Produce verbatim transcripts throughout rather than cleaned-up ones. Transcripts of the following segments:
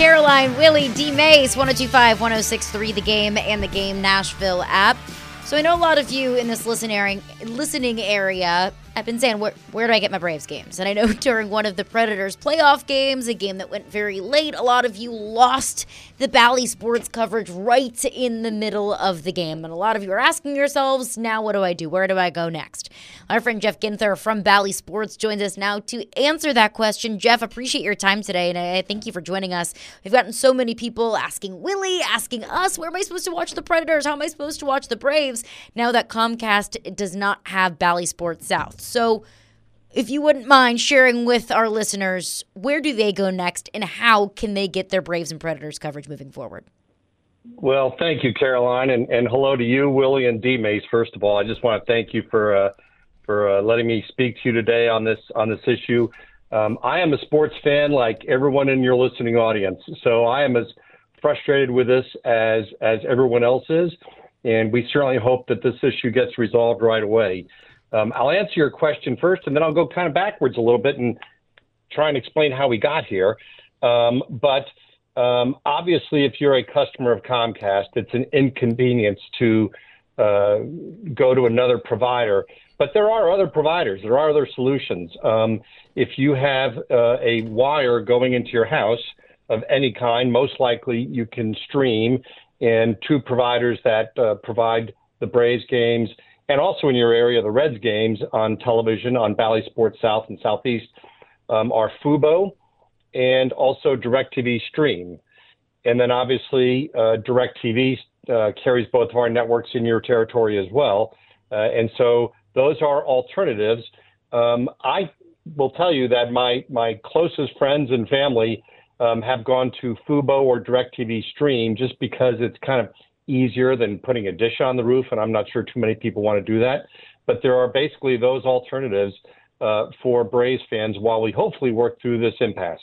Caroline, Willie, D. Mace, one oh two five, one oh six three, The Game and The Game Nashville app. So I know a lot of you in this listening listening area have been saying, where, where do I get my Braves games? And I know during one of the Predators playoff games, a game that went very late, a lot of you lost the Bally Sports coverage right in the middle of the game. And a lot of you are asking yourselves, now what do I do? Where do I go next? Our friend Jeff Ginther from Bally Sports joins us now to answer that question. Jeff, appreciate your time today, and I thank you for joining us. We've gotten so many people asking Willie, asking us, where am I supposed to watch the Predators? How am I supposed to watch the Braves now that Comcast does not have Bally Sports South? So if you wouldn't mind sharing with our listeners, where do they go next and how can they get their Braves and Predators coverage moving forward? Well, thank you, Caroline, and, and hello to you, Willie, and D. Mace. First of all, I just want to thank you for uh, for uh, letting me speak to you today on this on this issue. Um, I am a sports fan like everyone in your listening audience, so I am as frustrated with this as as everyone else is, and we certainly hope that this issue gets resolved right away. Um, I'll answer your question first, and then I'll go kind of backwards a little bit and try and explain how we got here. Um, but um, obviously, if you're a customer of Comcast, it's an inconvenience to uh, go to another provider. But there are other providers. There are other solutions. Um, if you have uh, a wire going into your house of any kind, most likely you can stream in two providers that uh, provide the Braves games and also in your area, the Reds games on television on Bally Sports South and Southeast um, are Fubo and also DirecTV Stream. And then obviously uh, DirecTV uh, carries both of our networks in your territory as well. Uh, and so those are alternatives. Um, I will tell you that my, my closest friends and family um, have gone to Fubo or DirecTV Stream just because it's kind of easier than putting a dish on the roof, and I'm not sure too many people want to do that. But there are basically those alternatives uh, for Braves fans while we hopefully work through this impasse.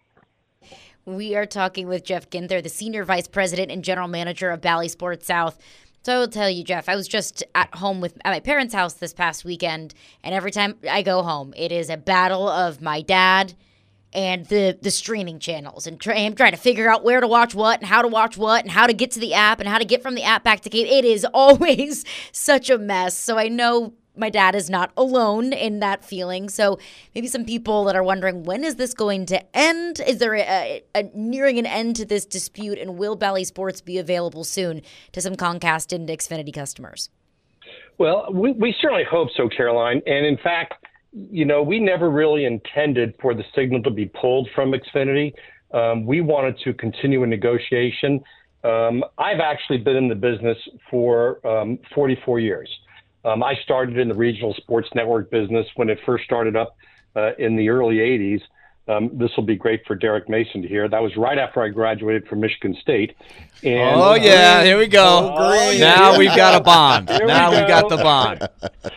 We are talking with Jeff Ginther, the Senior Vice President and General Manager of Bally Sports South. So I will tell you, Jeff, I was just at home with at my parents' house this past weekend, and every time I go home, it is a battle of my dad and the the streaming channels, and try, I'm trying to figure out where to watch what and how to watch what and how to get to the app and how to get from the app back to cable. It is always such a mess. So I know my dad is not alone in that feeling. So maybe some people that are wondering, when is this going to end? Is there a, a, a nearing an end to this dispute, and will Bally Sports be available soon to some Comcast and Xfinity customers? Well, we, we certainly hope so, Caroline. And in fact, you know, we never really intended for the signal to be pulled from Xfinity. Um, we wanted to continue a negotiation. Um, I've actually been in the business for um, forty-four years. Um, I started in the regional sports network business when it first started up uh, in the early eighties. Um, this will be great for Derek Mason to hear. That was right after I graduated from Michigan State. And oh, yeah. Here we go. Oh, now yeah. we've got a bond. Here now we, we got the bond.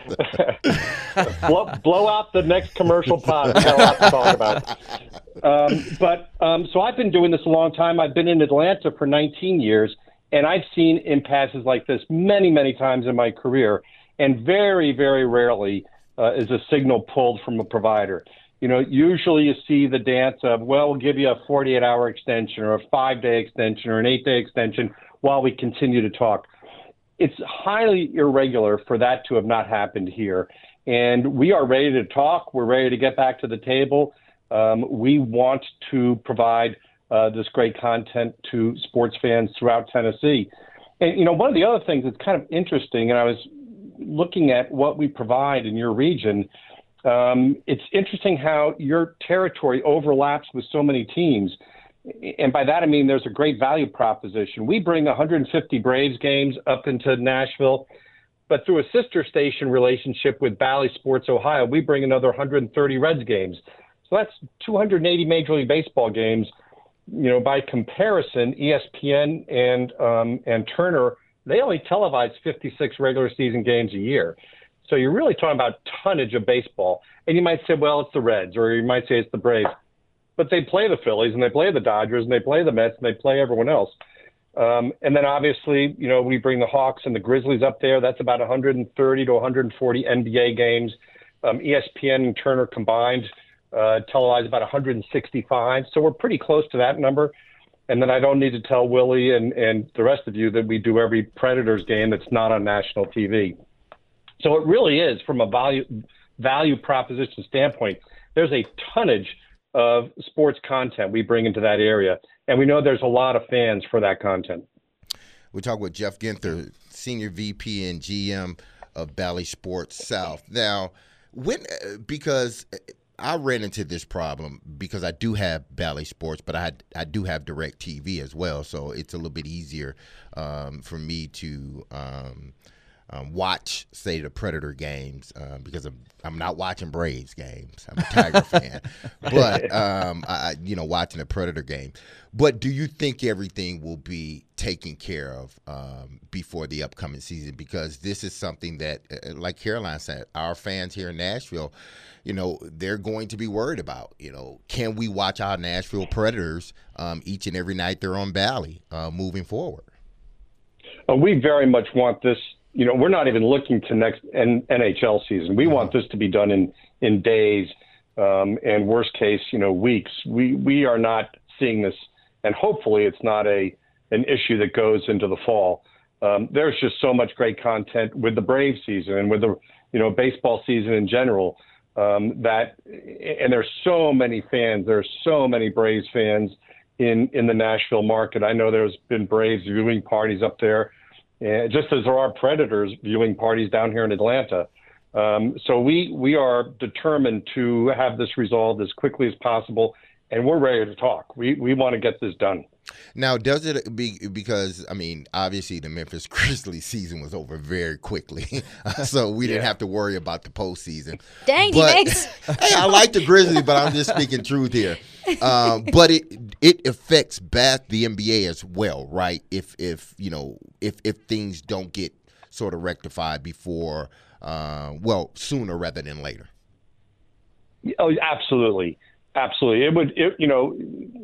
blow, blow out the next commercial pod. We've got a lot to talk about. Um, but um, so I've been doing this a long time. I've been in Atlanta for nineteen years, and I've seen impasses like this many, many times in my career. And very, very rarely uh, is a signal pulled from a provider. You know, usually you see the dance of, well, we'll give you a forty-eight hour extension or a five-day extension or an eight-day extension while we continue to talk. It's highly irregular for that to have not happened here. And we are ready to talk. We're ready to get back to the table. Um, we want to provide uh, this great content to sports fans throughout Tennessee. And, you know, one of the other things that's kind of interesting, and I was looking at what we provide in your region, um, it's interesting how your territory overlaps with so many teams. And by that, I mean there's a great value proposition. We bring one hundred fifty Braves games up into Nashville, but through a sister station relationship with Bally Sports Ohio, we bring another one hundred thirty Reds games. So that's two hundred eighty Major League Baseball games. You know, by comparison, E S P N and um, and Turner, they only televise fifty-six regular season games a year. So you're really talking about tonnage of baseball. And you might say, well, it's the Reds, or you might say it's the Braves. But they play the Phillies, and they play the Dodgers, and they play the Mets, and they play everyone else. Um, and then obviously, you know, we bring the Hawks and the Grizzlies up there. That's about one hundred thirty to one hundred forty N B A games. Um, E S P N and Turner combined uh, televise about one hundred sixty-five. So we're pretty close to that number. And then I don't need to tell Willie and, and the rest of you that we do every Predators game that's not on national T V. So it really is, from a value value proposition standpoint, there's a tonnage of sports content we bring into that area. And we know there's a lot of fans for that content. We're talking with Jeff Ginther, Senior V P and G M of Bally Sports South. Now, when because I ran into this problem because I do have Bally Sports, but I I do have DirecTV as well, so it's a little bit easier um, for me to um, um, watch, say, the Predator games uh, because I'm I'm not watching Braves games. I'm a Tiger fan, but um, I you know watching a Predator game. But do you think everything will be taken care of um, before the upcoming season? Because this is something that, like Caroline said, our fans here in Nashville, you know, they're going to be worried about. You know, can we watch our Nashville Predators um, each and every night they're on Bally uh, moving forward? Uh, we very much want this. You know, we're not even looking to next N- NHL season. We mm-hmm. want this to be done in in days, um, and worst case, you know, weeks. We we are not seeing this. And hopefully it's not a an issue that goes into the fall. Um, there's just so much great content with the Braves season and with the you know baseball season in general um, that, and there's so many fans. There's so many Braves fans in in the Nashville market. I know there's been Braves viewing parties up there, and just as there are Predators viewing parties down here in Atlanta. Um, so we we are determined to have this resolved as quickly as possible. And we're ready to talk. We we want to get this done. Now, does it be because, I mean, obviously the Memphis Grizzlies season was over very quickly, so we didn't yeah. have to worry about the postseason. Dang, but, D-Max. Hey, I like the Grizzlies, but I'm just speaking truth here. Um, but it it affects back the N B A as well, right? If if you know if if things don't get sort of rectified before, uh, well, sooner rather than later. Oh, absolutely. Absolutely. It would, it, you know,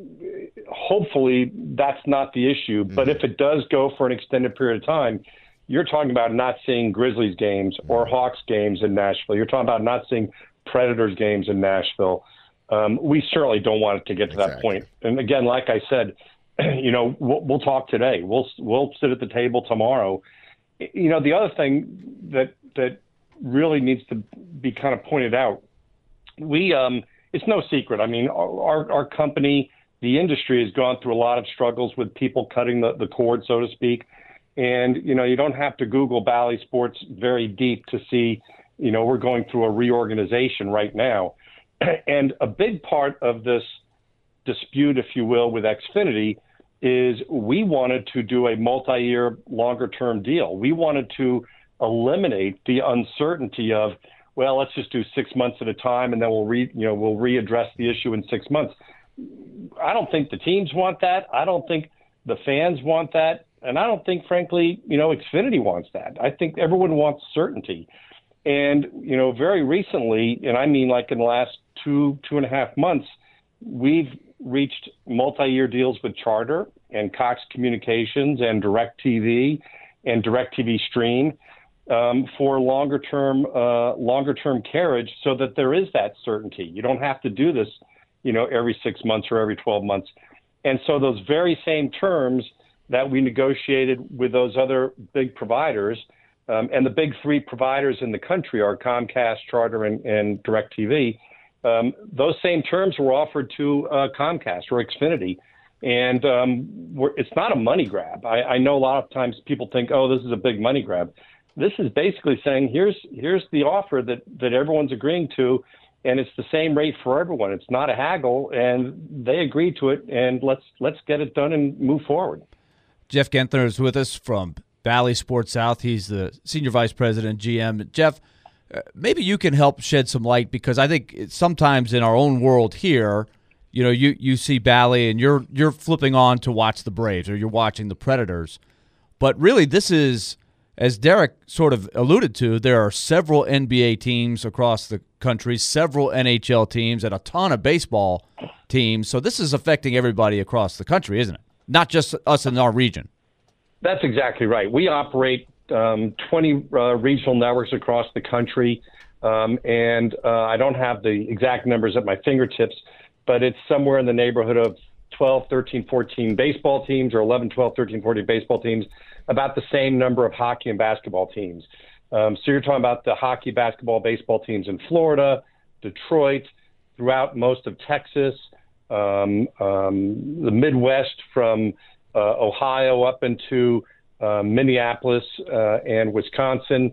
hopefully that's not the issue. But mm-hmm. if it does go for an extended period of time, you're talking about not seeing Grizzlies games or Hawks games in Nashville. You're talking about not seeing Predators games in Nashville. Um, we certainly don't want it to get to exactly. that point. And again, like I said, you know, we'll, we'll talk today. We'll we'll sit at the table tomorrow. You know, the other thing that that really needs to be kind of pointed out, we um. It's no secret. I mean, our, our company, the industry has gone through a lot of struggles with people cutting the, the cord, so to speak. And, you know, you don't have to Google Bally Sports very deep to see, you know, we're going through a reorganization right now. And a big part of this dispute, if you will, with Xfinity is we wanted to do a multi-year, longer-term deal. We wanted to eliminate the uncertainty of, well, let's just do six months at a time, and then we'll re, you know, we'll readdress the issue in six months. I don't think the teams want that. I don't think the fans want that, and I don't think, frankly, you know, Xfinity wants that. I think everyone wants certainty. And you know, very recently, and I mean like in the last two two and a half months, we've reached multi-year deals with Charter and Cox Communications and DirecTV and DirecTV Stream. Um, for longer term, uh, longer term carriage, so that there is that certainty. You don't have to do this, you know, every six months or every twelve months. And so those very same terms that we negotiated with those other big providers, um, and the big three providers in the country are Comcast, Charter, and, and DirecTV. Um, those same terms were offered to uh, Comcast or Xfinity. And um, we're, it's not a money grab. I, I know a lot of times people think, oh, this is a big money grab. This is basically saying here's here's the offer that, that everyone's agreeing to, and it's the same rate for everyone. It's not a haggle, and they agreed to it, and let's let's get it done and move forward. Jeff Ginther is with us from Bally Sports South. He's the Senior Vice President, G M. Jeff, uh, maybe you can help shed some light, because I think sometimes in our own world here, you know, you, you see Bally and you're you're flipping on to watch the Braves or you're watching the Predators. But really this is, as Derek sort of alluded to, there are several N B A teams across the country, several N H L teams, and a ton of baseball teams. So this is affecting everybody across the country, isn't it? Not just us in our region. That's exactly right. We operate um, twenty uh, regional networks across the country, um, and uh, I don't have the exact numbers at my fingertips, but it's somewhere in the neighborhood of twelve, thirteen, fourteen baseball teams, or eleven, twelve, thirteen, fourteen baseball teams, about the same number of hockey and basketball teams. Um, so you're talking about the hockey, basketball, baseball teams in Florida, Detroit, throughout most of Texas, um, um, the Midwest from uh, Ohio up into uh, Minneapolis uh, and Wisconsin,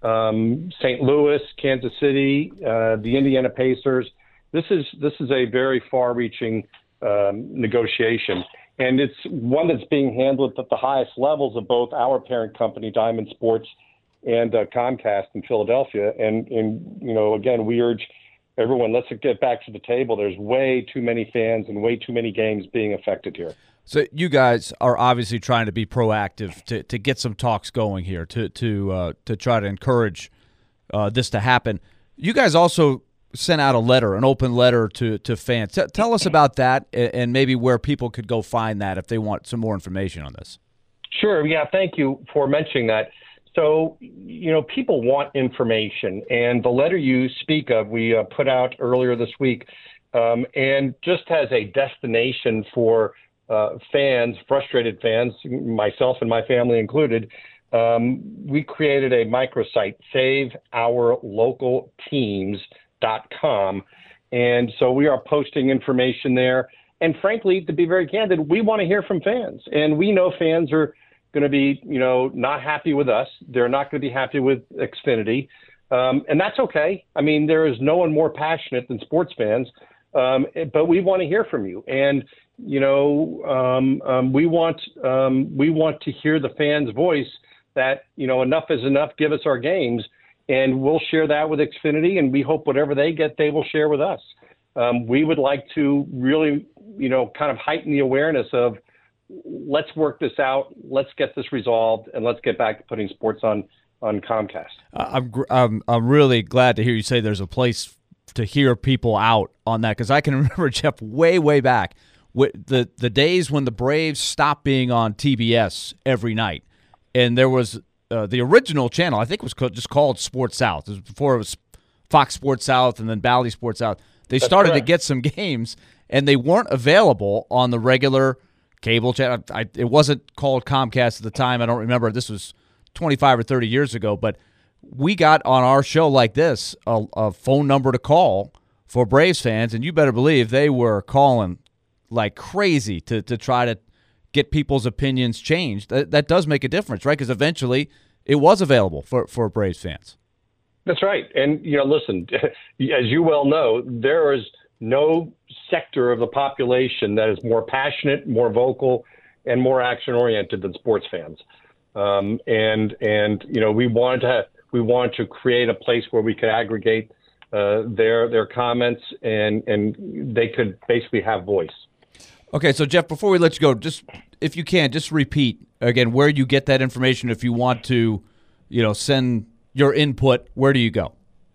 um, Saint Louis, Kansas City, uh, the Indiana Pacers. This is this is a very far-reaching um, negotiation, and it's one that's being handled at the highest levels of both our parent company, Diamond Sports, and uh, Comcast in Philadelphia. And, and, you know, again, we urge everyone, let's get back to the table. There's way too many fans and way too many games being affected here. So you guys are obviously trying to be proactive to, to get some talks going here, to to uh, to try to encourage uh, this to happen. You guys also sent out a letter, an open letter to, to fans. T- tell us about that and maybe where people could go find that if they want some more information on this. Sure. Yeah, thank you for mentioning that. So, you know, people want information, and the letter you speak of, we uh, put out earlier this week, um, and just as a destination for uh, fans, frustrated fans, myself and my family included, um, we created a microsite, save our local teams dot com. And so we are posting information there. And frankly, to be very candid, we want to hear from fans. And we know fans are going to be, you know, not happy with us. They're not going to be happy with Xfinity. Um, and that's okay. I mean, there is no one more passionate than sports fans. Um, but we want to hear from you. And, you know, um, um, we want um, we want to hear the fans' voice that, you know, enough is enough. Give us our games. And we'll share that with Xfinity, and we hope whatever they get, they will share with us. Um, we would like to really, you know, kind of heighten the awareness of, let's work this out, let's get this resolved, and let's get back to putting sports on on Comcast. I'm I'm I'm really glad to hear you say there's a place to hear people out on that, because I can remember, Jeff, way way back, the the days when the Braves stopped being on T B S every night, and there was uh, the original channel, I think, was called, just called Sports South. It was before it was Fox Sports South and then Bally Sports South. They That's started correct. to get some games, and they weren't available on the regular cable channel. I, it wasn't called Comcast at the time. I don't remember. This was twenty-five or thirty years ago. But we got on our show like this a, a phone number to call for Braves fans, and you better believe they were calling like crazy to, to try to get people's opinions changed. That, that does make a difference, right? Because eventually it was available for, for Braves fans. That's right. And, you know, listen, as you well know, there is no sector of the population that is more passionate, more vocal, and more action-oriented than sports fans. Um, and, and you know, we wanted to we wanted to create a place where we could aggregate uh, their their comments, and, and they could basically have voice. Okay, so Jeff, before we let you go, just if you can, just repeat again where you get that information. If you want to, you know, send your input, where do you go?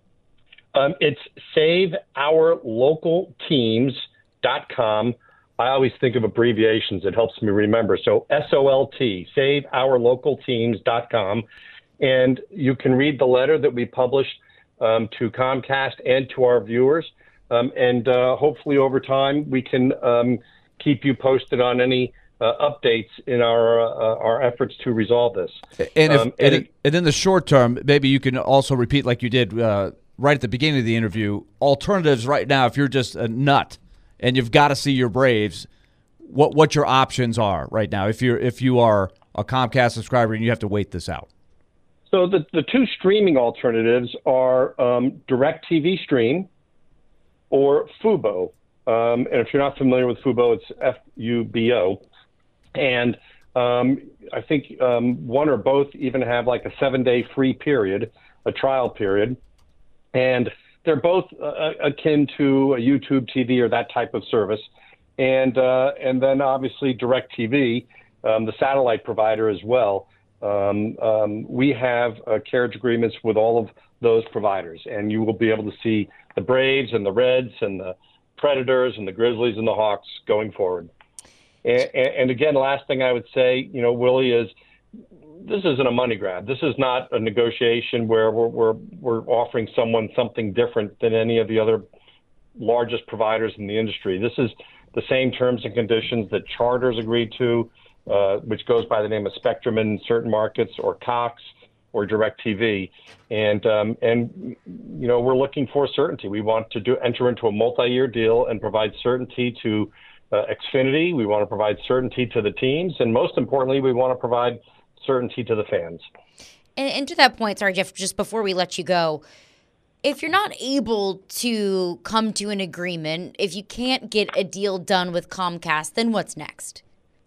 Um, it's save our local teams dot com. I always think of abbreviations. It helps me remember. So S O L T, save our local teams dot com. And you can read the letter that we published um, to Comcast and to our viewers. Um, and uh, hopefully over time we can um, keep you posted on any uh, updates in our uh, our efforts to resolve this. And, if, um, and, and, it, and in the short term, maybe you can also repeat like you did uh, right at the beginning of the interview, alternatives right now if you're just a nut and you've got to see your Braves, what what your options are right now if you're if you are a Comcast subscriber and you have to wait this out. So the, the two streaming alternatives are um, DirecTV Stream or Fubo. Um, and if you're not familiar with Fubo, it's F U B O. And um, I think um, one or both even have like a seven-day free period, a trial period. And they're both uh, akin to a YouTube T V or that type of service. And uh, and then obviously DirecTV, um, the satellite provider as well. Um, um, we have uh, carriage agreements with all of those providers, and you will be able to see the Braves and the Reds and the Predators and the Grizzlies and the Hawks going forward. And, and again, the last thing I would say, you know, Willie, is this isn't a money grab. This is not a negotiation where we're, we're, we're offering someone something different than any of the other largest providers in the industry. This is the same terms and conditions that Charter's agreed to, uh, which goes by the name of Spectrum in certain markets, or Cox, or DirecTV. And, um, and you know, we're looking for certainty. We want to do enter into a multi-year deal and provide certainty to uh, Xfinity. We want to provide certainty to the teams. And most importantly, we want to provide certainty to the fans. And, and to that point, sorry, Jeff, just before we let you go, if you're not able to come to an agreement, if you can't get a deal done with Comcast, then what's next?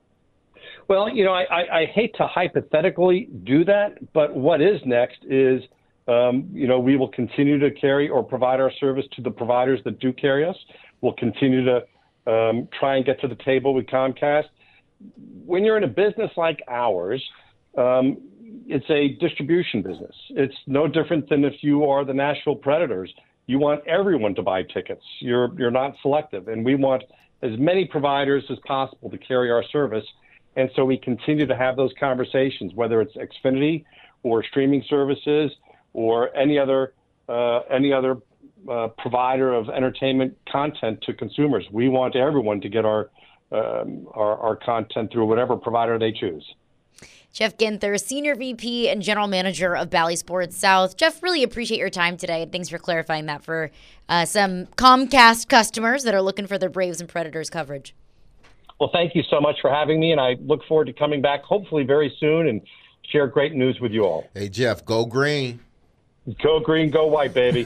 Well, you know, I, I, I hate to hypothetically do that, but what is next is, um, you know, we will continue to carry or provide our service to the providers that do carry us. We'll continue to um, try and get to the table with Comcast. When you're in a business like ours, um, it's a distribution business. It's no different than if you are the Nashville Predators. You want everyone to buy tickets. You're you're not selective, and we want as many providers as possible to carry our service. And so we continue to have those conversations, whether it's Xfinity or streaming services or any other uh, any other uh, provider of entertainment content to consumers. We want everyone to get our, um, our our content through whatever provider they choose. Jeff Ginther, Senior V P and General Manager of Bally Sports South. Jeff, really appreciate your time today, and thanks for clarifying that for uh, some Comcast customers that are looking for their Braves and Predators coverage. Well, thank you so much for having me, and I look forward to coming back hopefully very soon and share great news with you all. Hey, Jeff, go green. Go green, go white, baby.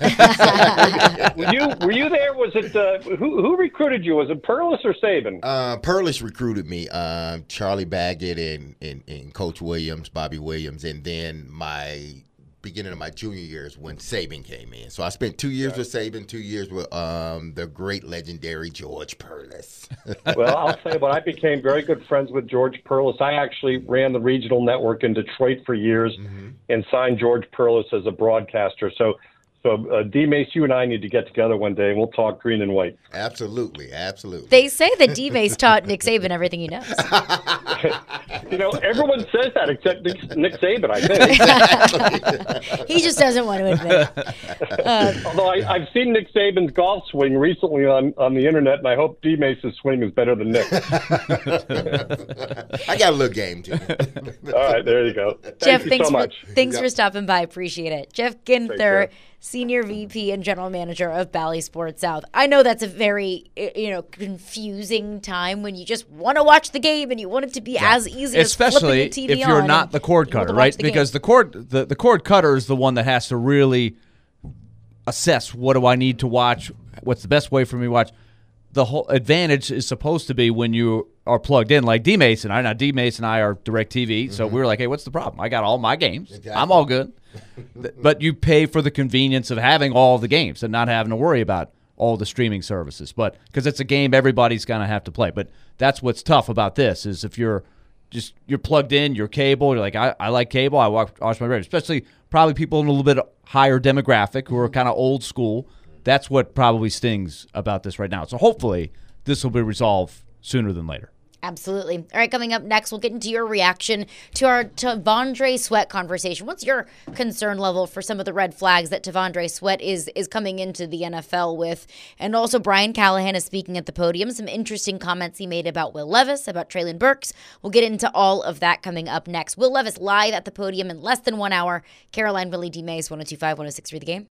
were you were you there? Was it uh, who who recruited you? Was it Perlis or Saban? Uh, Perlis recruited me. Uh, Charlie Baggett and, and and Coach Williams, Bobby Williams, and then my beginning of my junior years when Saban came in. So I spent two years with Saban, two years with um, the great legendary George Perlis. Well, I'll tell you what, I became very good friends with George Perlis. I actually ran the regional network in Detroit for years mm-hmm. and signed George Perlis as a broadcaster. So, so uh, D. Mace, you and I need to get together one day and we'll talk green and white. Absolutely, absolutely. They say that D. Mace taught Nick Saban everything he knows. You know, everyone says that except Nick, Nick Saban, I think. He just doesn't want to admit it. Uh, Although I, I've seen Nick Saban's golf swing recently on, on the internet, and I hope D. Mace's swing is better than Nick. I got a little game, too. All right, there you go. Thank Jeff, you thanks so for, much. Thanks yep. for stopping by. Appreciate it. Jeff Ginther, Senior V P and General Manager of Bally Sports South. I know that's a very, you know, confusing time when you just want to watch the game and you want it to be yeah. as easy Especially as flipping the T V if you're on not the cord cutter, right? The because game. the cord the, the cord cutter is the one that has to really assess what do I need to watch, what's the best way for me to watch. The whole advantage is supposed to be when you are plugged in, like D. Mace and I. Now, D. Mace and I are DirecTV, mm-hmm. so we were like, hey, what's the problem? I got all my games. Exactly. I'm all good. But you pay for the convenience of having all the games and not having to worry about all the streaming services. But because it's a game everybody's going to have to play. But that's what's tough about this is if you're just you're plugged in, you're cable, you're like, I, I like cable, I watch, watch my Braves. Especially probably people in a little bit higher demographic who are kind of old school. That's what probably stings about this right now. So hopefully this will be resolved sooner than later. Absolutely. All right, coming up next, we'll get into your reaction to our T'Vondre Sweat conversation. What's your concern level for some of the red flags that T'Vondre Sweat is is coming into the N F L with? And also, Brian Callahan is speaking at the podium. Some interesting comments he made about Will Levis, about Treylon Burks. We'll get into all of that coming up next. Will Levis live at the podium in less than one hour. Caroline, Willie, D. Mace, one oh two point five, one oh six point three The Game.